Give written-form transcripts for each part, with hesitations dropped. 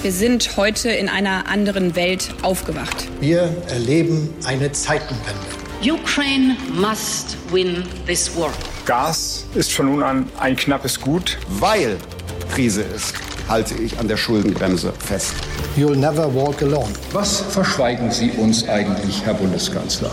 Wir sind heute in einer anderen Welt aufgewacht. Wir erleben eine Zeitenwende. Ukraine must win this war. Gas ist von nun an ein knappes Gut. Weil Krise ist, halte ich an der Schuldenbremse fest. You'll never walk alone. Was verschweigen Sie uns eigentlich, Herr Bundeskanzler?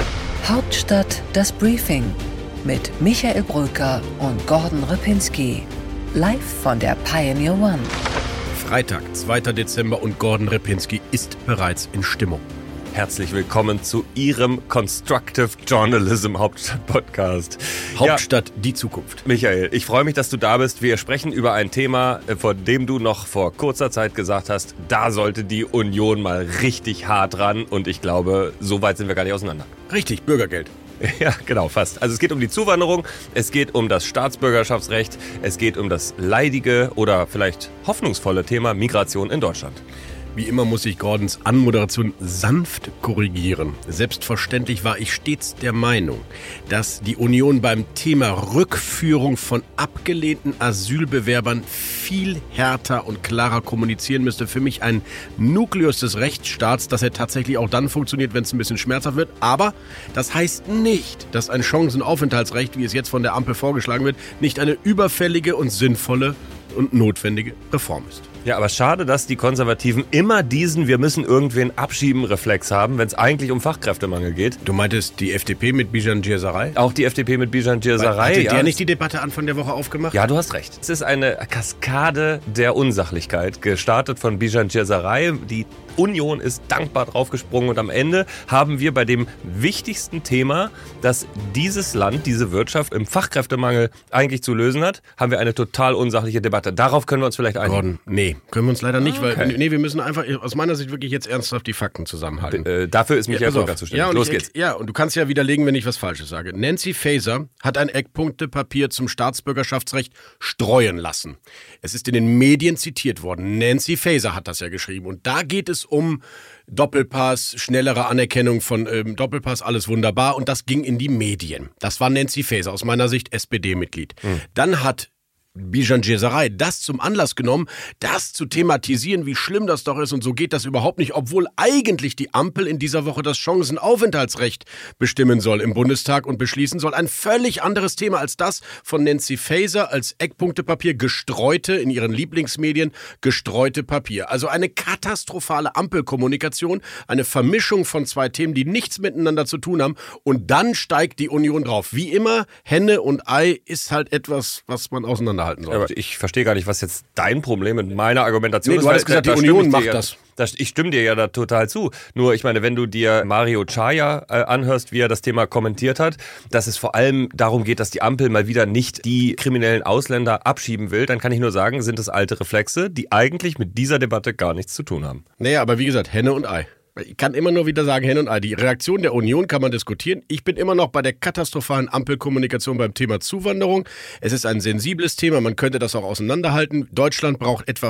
Hauptstadt das Briefing mit Michael Brücker und Gordon Ripinski. Live von der Pioneer One. Freitag, 2. Dezember und Gordon Ripinski ist bereits in Stimmung. Herzlich willkommen zu Ihrem Constructive Journalism Hauptstadt-Podcast. Hauptstadt, die Zukunft. Michael, ich freue mich, dass du da bist. Wir sprechen über ein Thema, von dem du noch vor kurzer Zeit gesagt hast, da sollte die Union mal richtig hart ran. Und ich glaube, so weit sind wir gar nicht auseinander. Richtig, Bürgergeld. Ja, genau, fast. Also es geht um die Zuwanderung, es geht um das Staatsbürgerschaftsrecht, es geht um das leidige oder vielleicht hoffnungsvolle Thema Migration in Deutschland. Wie immer muss ich Gordons Anmoderation sanft korrigieren. Selbstverständlich war ich stets der Meinung, dass die Union beim Thema Rückführung von abgelehnten Asylbewerbern viel härter und klarer kommunizieren müsste. Für mich ein Nukleus des Rechtsstaats, dass er tatsächlich auch dann funktioniert, wenn es ein bisschen schmerzhaft wird. Aber das heißt nicht, dass ein Chancenaufenthaltsrecht, wie es jetzt von der Ampel vorgeschlagen wird, nicht eine überfällige und sinnvolle und notwendige Reform ist. Ja, aber schade, dass die Konservativen immer diesen Wir müssen irgendwen abschieben Reflex haben, wenn es eigentlich um Fachkräftemangel geht. Du meintest die FDP mit Bijan Djir-Saray? Auch die FDP mit Bijan Djir-Saray. Hatte der nicht die Debatte Anfang der Woche aufgemacht? Ja, du hast recht. Es ist eine Kaskade der Unsachlichkeit, gestartet von Bijan Djir-Saray. Die Union ist dankbar draufgesprungen und am Ende haben wir bei dem wichtigsten Thema, das dieses Land, diese Wirtschaft im Fachkräftemangel eigentlich zu lösen hat, haben wir eine total unsachliche Debatte. Darauf können wir uns vielleicht einigen. Gordon, nee, können wir uns leider nicht, weil wir müssen einfach aus meiner Sicht wirklich jetzt ernsthaft die Fakten zusammenhalten. Dafür ist Michael Brücker zuständig. Los geht's. Ja, und du kannst ja widerlegen, wenn ich was Falsches sage. Nancy Faeser hat ein Eckpunktepapier zum Staatsbürgerschaftsrecht streuen lassen. Es ist in den Medien zitiert worden. Nancy Faeser hat das ja geschrieben. Und da geht es um Doppelpass, schnellere Anerkennung von Doppelpass, alles wunderbar. Und das ging in die Medien. Das war Nancy Faeser, aus meiner Sicht SPD-Mitglied. Dann hat Bijan Djir-Saray das zum Anlass genommen, das zu thematisieren, wie schlimm das doch ist und so geht das überhaupt nicht, obwohl eigentlich die Ampel in dieser Woche das Chancenaufenthaltsrecht bestimmen soll im Bundestag und beschließen soll. Ein völlig anderes Thema als das von Nancy Faeser als Eckpunktepapier, gestreute, in ihren Lieblingsmedien, gestreute Papier. Also eine katastrophale Ampelkommunikation, eine Vermischung von zwei Themen, die nichts miteinander zu tun haben und dann steigt die Union drauf. Wie immer, Henne und Ei ist halt etwas, was man auseinanderhalten soll. Aber ich verstehe gar nicht, was jetzt dein Problem mit meiner Argumentation ist. Du hast gesagt, die Union macht das. Ich stimme dir ja da total zu. Nur, ich meine, wenn du dir Mario Chaya anhörst, wie er das Thema kommentiert hat, dass es vor allem darum geht, dass die Ampel mal wieder nicht die kriminellen Ausländer abschieben will, dann kann ich nur sagen, sind es alte Reflexe, die eigentlich mit dieser Debatte gar nichts zu tun haben. Naja, aber wie gesagt, Henne und Ei. Ich kann immer nur wieder sagen, Henne und Ei. Die Reaktion der Union kann man diskutieren. Ich bin immer noch bei der katastrophalen Ampelkommunikation beim Thema Zuwanderung. Es ist ein sensibles Thema, man könnte das auch auseinanderhalten. Deutschland braucht etwa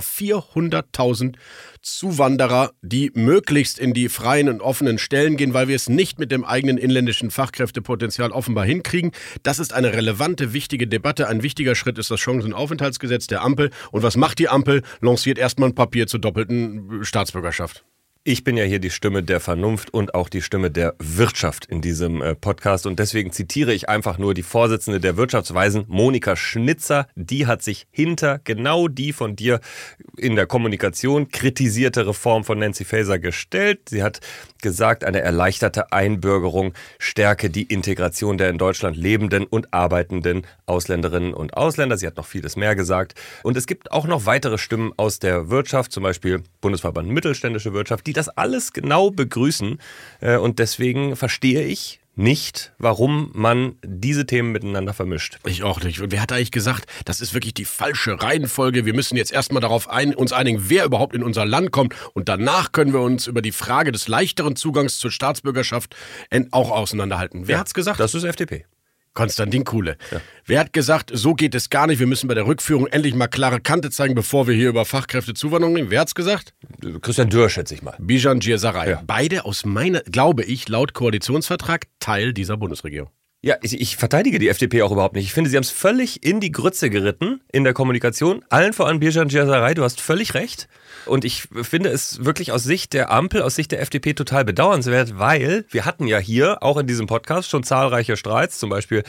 400.000 Zuwanderer, die möglichst in die freien und offenen Stellen gehen, weil wir es nicht mit dem eigenen inländischen Fachkräftepotenzial offenbar hinkriegen. Das ist eine relevante, wichtige Debatte. Ein wichtiger Schritt ist das Chancenaufenthaltsgesetz der Ampel. Und was macht die Ampel? Lanciert erstmal ein Papier zur doppelten Staatsbürgerschaft. Ich bin ja hier die Stimme der Vernunft und auch die Stimme der Wirtschaft in diesem Podcast und deswegen zitiere ich einfach nur die Vorsitzende der Wirtschaftsweisen, Monika Schnitzer. Die hat sich hinter genau die von dir in der Kommunikation kritisierte Reform von Nancy Faeser gestellt. Sie hat gesagt, eine erleichterte Einbürgerung stärke die Integration der in Deutschland lebenden und arbeitenden Ausländerinnen und Ausländer. Sie hat noch vieles mehr gesagt. Und es gibt auch noch weitere Stimmen aus der Wirtschaft, zum Beispiel Bundesverband Mittelständische Wirtschaft, die das alles genau begrüßen. Und deswegen verstehe ich nicht, warum man diese Themen miteinander vermischt. Ich auch nicht. Und wer hat eigentlich gesagt, das ist wirklich die falsche Reihenfolge. Wir müssen jetzt erstmal darauf uns einigen, wer überhaupt in unser Land kommt. Und danach können wir uns über die Frage des leichteren Zugangs zur Staatsbürgerschaft auch auseinanderhalten. Wer hat's gesagt? Das ist FDP. Konstantin Kuhle. Ja. Wer hat gesagt, so geht es gar nicht, wir müssen bei der Rückführung endlich mal klare Kante zeigen, bevor wir hier über Fachkräftezuwanderung reden? Wer hat's gesagt? Christian Dürr, schätze ich mal. Bijan Djir-Saray. Ja. Beide aus meiner, glaube ich, laut Koalitionsvertrag Teil dieser Bundesregierung. Ja, ich verteidige die FDP auch überhaupt nicht. Ich finde, sie haben es völlig in die Grütze geritten in der Kommunikation. Allen voran Bircan Djerzaray, du hast völlig recht. Und ich finde es wirklich aus Sicht der Ampel, aus Sicht der FDP total bedauernswert, weil wir hatten ja hier auch in diesem Podcast schon zahlreiche Streits, zum Beispiel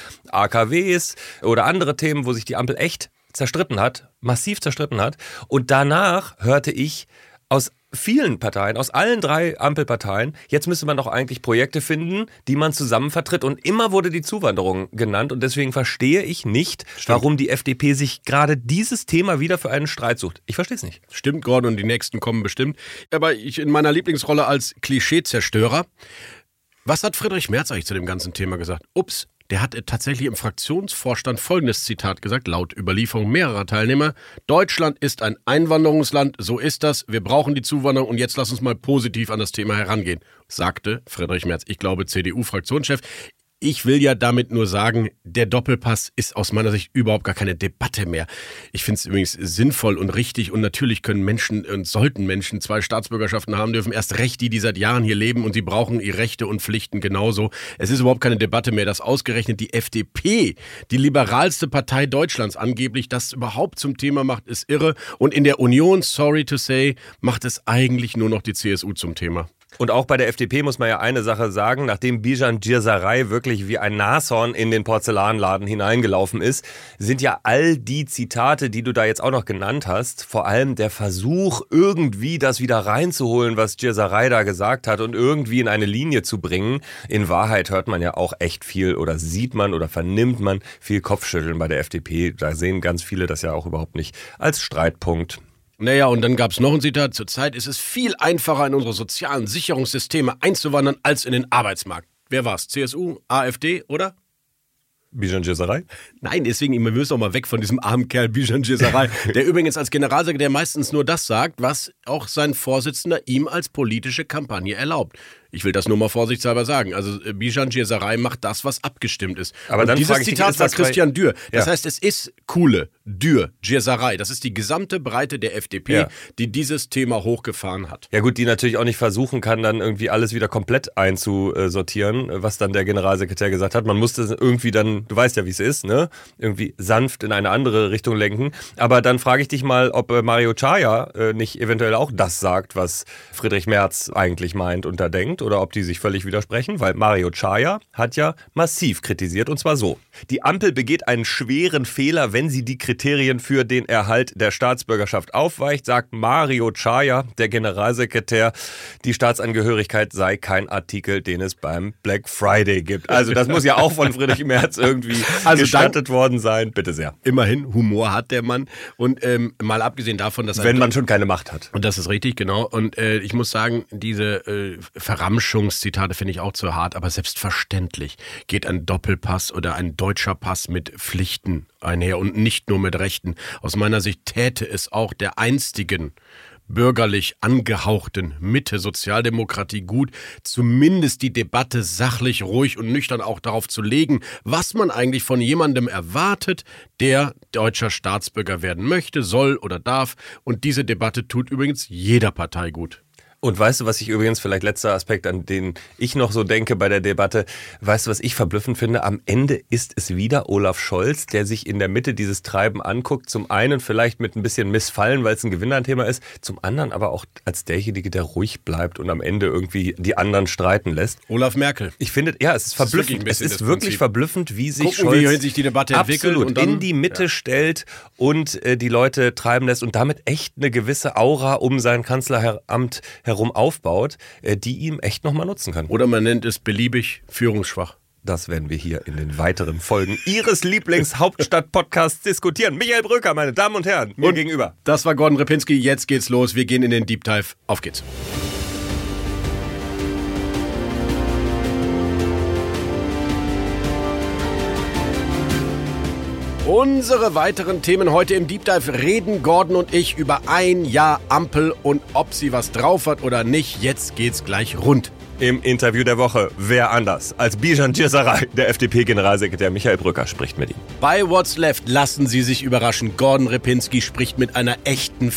AKWs oder andere Themen, wo sich die Ampel echt zerstritten hat, massiv zerstritten hat. Und danach hörte ich aus vielen Parteien, aus allen 3 Ampelparteien, jetzt müsste man doch eigentlich Projekte finden, die man zusammen vertritt. Und immer wurde die Zuwanderung genannt. Und deswegen verstehe ich nicht, warum die FDP sich gerade dieses Thema wieder für einen Streit sucht. Ich verstehe es nicht. Stimmt, Gordon, und die nächsten kommen bestimmt. Aber ich in meiner Lieblingsrolle als Klischeezerstörer. Was hat Friedrich Merz eigentlich zu dem ganzen Thema gesagt? Ups. Der hat tatsächlich im Fraktionsvorstand folgendes Zitat gesagt, laut Überlieferung mehrerer Teilnehmer. Deutschland ist ein Einwanderungsland, so ist das. Wir brauchen die Zuwanderung und jetzt lass uns mal positiv an das Thema herangehen, sagte Friedrich Merz. Ich glaube, CDU-Fraktionschef. Ich will ja damit nur sagen, der Doppelpass ist aus meiner Sicht überhaupt gar keine Debatte mehr. Ich finde es übrigens sinnvoll und richtig und natürlich können Menschen und sollten Menschen 2 Staatsbürgerschaften haben dürfen. Erst recht die, die seit Jahren hier leben und sie brauchen ihre Rechte und Pflichten genauso. Es ist überhaupt keine Debatte mehr, dass ausgerechnet die FDP, die liberalste Partei Deutschlands angeblich, das überhaupt zum Thema macht, ist irre. Und in der Union, sorry to say, macht es eigentlich nur noch die CSU zum Thema. Und auch bei der FDP muss man ja eine Sache sagen, nachdem Bircan Djerzaray wirklich wie ein Nashorn in den Porzellanladen hineingelaufen ist, sind ja all die Zitate, die du da jetzt auch noch genannt hast, vor allem der Versuch, irgendwie das wieder reinzuholen, was Djerzaray da gesagt hat und irgendwie in eine Linie zu bringen. In Wahrheit hört man ja auch echt viel oder sieht man oder vernimmt man viel Kopfschütteln bei der FDP. Da sehen ganz viele das ja auch überhaupt nicht als Streitpunkt. Naja, und dann gab es noch ein Zitat. Zurzeit ist es viel einfacher, in unsere sozialen Sicherungssysteme einzuwandern, als in den Arbeitsmarkt. Wer war's? CSU, AfD, oder? Bircan Djerzaray? Nein, deswegen, wir müssen auch mal weg von diesem armen Kerl Bircan Djerzaray, der übrigens als Generalsekretär meistens nur das sagt, was auch sein Vorsitzender ihm als politische Kampagne erlaubt. Ich will das nur mal vorsichtshalber sagen. Also Bircan Djerzaray macht das, was abgestimmt ist. Aber und dann dieses Zitat war Christian Dürr. Das heißt, es ist Kuhle, Dürr, Djerzaray. Das ist die gesamte Breite der FDP, die dieses Thema hochgefahren hat. Ja gut, die natürlich auch nicht versuchen kann, dann irgendwie alles wieder komplett einzusortieren, was dann der Generalsekretär gesagt hat. Man musste irgendwie dann, du weißt ja, wie es ist, ne? Irgendwie sanft in eine andere Richtung lenken. Aber dann frage ich dich mal, ob Mario Chaya nicht eventuell auch das sagt, was Friedrich Merz eigentlich meint und da denkt. Oder ob die sich völlig widersprechen, weil Mario Chaya hat ja massiv kritisiert und zwar so. Die Ampel begeht einen schweren Fehler, wenn sie die Kriterien für den Erhalt der Staatsbürgerschaft aufweicht, sagt Mario Chaya, der Generalsekretär, die Staatsangehörigkeit sei kein Artikel, den es beim Black Friday gibt. Also das muss ja auch von Friedrich Merz irgendwie gestattet worden sein. Bitte sehr. Immerhin, Humor hat der Mann und mal abgesehen davon, dass wenn man schon keine Macht hat. Und das ist richtig, genau. Und ich muss sagen, diese Verramschungszitate finde ich auch zu hart, aber selbstverständlich geht ein Doppelpass oder ein deutscher Pass mit Pflichten einher und nicht nur mit Rechten. Aus meiner Sicht täte es auch der einstigen bürgerlich angehauchten Mitte Sozialdemokratie gut, zumindest die Debatte sachlich, ruhig und nüchtern auch darauf zu legen, was man eigentlich von jemandem erwartet, der deutscher Staatsbürger werden möchte, soll oder darf. Und diese Debatte tut übrigens jeder Partei gut. Und weißt du, was ich übrigens, vielleicht letzter Aspekt, an den ich noch so denke bei der Debatte, weißt du, was ich verblüffend finde? Am Ende ist es wieder Olaf Scholz, der sich in der Mitte dieses Treiben anguckt. Zum einen vielleicht mit ein bisschen Missfallen, weil es ein Gewinnerthema ist. Zum anderen aber auch als derjenige, der ruhig bleibt und am Ende irgendwie die anderen streiten lässt. Olaf Merkel. Ich finde, ja, es ist verblüffend. Es ist wirklich verblüffend, wie sich Scholz wie sich die Debatte entwickelt und dann in die Mitte stellt und die Leute treiben lässt und damit echt eine gewisse Aura um sein Kanzleramt herum aufbaut, die ihm echt nochmal nutzen kann. Oder man nennt es beliebig führungsschwach. Das werden wir hier in den weiteren Folgen Ihres Lieblings-Hauptstadt-Podcasts diskutieren. Michael Bröker, meine Damen und Herren, mir gegenüber. Das war Gordon Repinski, jetzt geht's los. Wir gehen in den Deep Dive. Auf geht's. Unsere weiteren Themen heute im Deep Dive reden Gordon und ich über ein Jahr Ampel und ob sie was drauf hat oder nicht. Jetzt geht's gleich rund. Im Interview der Woche, wer anders als Bircan Djerzaray, der FDP-Generalsekretär Michael Bröker spricht mit ihm. Bei What's Left lassen Sie sich überraschen. Gordon Repinski spricht mit einer echten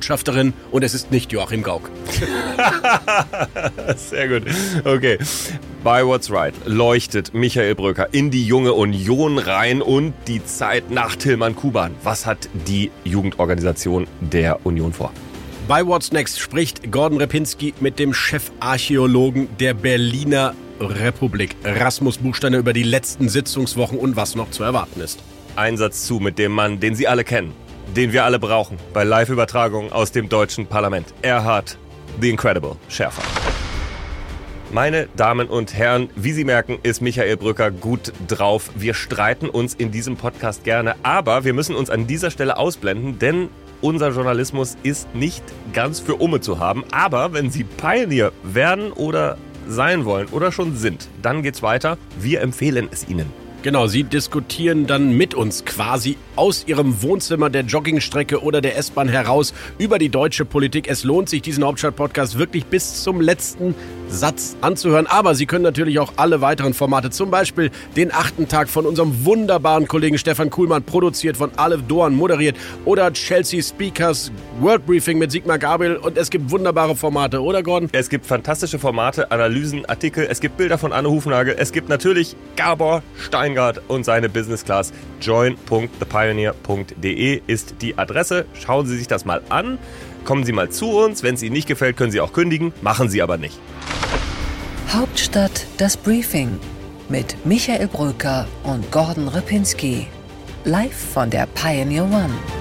Freiheitsbotschafterin und es ist nicht Joachim Gauck. Sehr gut. Okay. Bei What's Right leuchtet Michael Bröker in die junge Union rein und die Zeit nach Tilman Kuban. Was hat die Jugendorganisation der Union vor? Bei What's Next spricht Gordon Repinski mit dem Chefarchäologen der Berliner Republik, Rasmus Buchsteiner, über die letzten Sitzungswochen und was noch zu erwarten ist. Einsatz zu mit dem Mann, den Sie alle kennen, den wir alle brauchen bei Live-Übertragungen aus dem deutschen Parlament. Erhard The Incredible Schärfer. Meine Damen und Herren, wie Sie merken, ist Michael Bröker gut drauf. Wir streiten uns in diesem Podcast gerne, aber wir müssen uns an dieser Stelle ausblenden, denn unser Journalismus ist nicht ganz für Umme zu haben. Aber wenn Sie Pioneer werden oder sein wollen oder schon sind, dann geht's weiter. Wir empfehlen es Ihnen. Genau, Sie diskutieren dann mit uns quasi aus Ihrem Wohnzimmer, der Joggingstrecke oder der S-Bahn heraus über die deutsche Politik. Es lohnt sich, diesen Hauptstadt-Podcast wirklich bis zum letzten Satz anzuhören. Aber Sie können natürlich auch alle weiteren Formate, zum Beispiel den 8. Tag von unserem wunderbaren Kollegen Stefan Kuhlmann, produziert von Aleph Doan, moderiert, oder Chelsea Speakers World Briefing mit Sigmar Gabriel. Und es gibt wunderbare Formate, oder Gordon? Es gibt fantastische Formate, Analysen, Artikel, es gibt Bilder von Anne Hufnagel, es gibt natürlich Gabor Steingart und seine Business Class. join.thepioneer.de ist die Adresse. Schauen Sie sich das mal an. Kommen Sie mal zu uns. Wenn es Ihnen nicht gefällt, können Sie auch kündigen. Machen Sie aber nicht. Hauptstadt das Briefing mit Michael Bröker und Gordon Repinski. Live von der Pioneer One.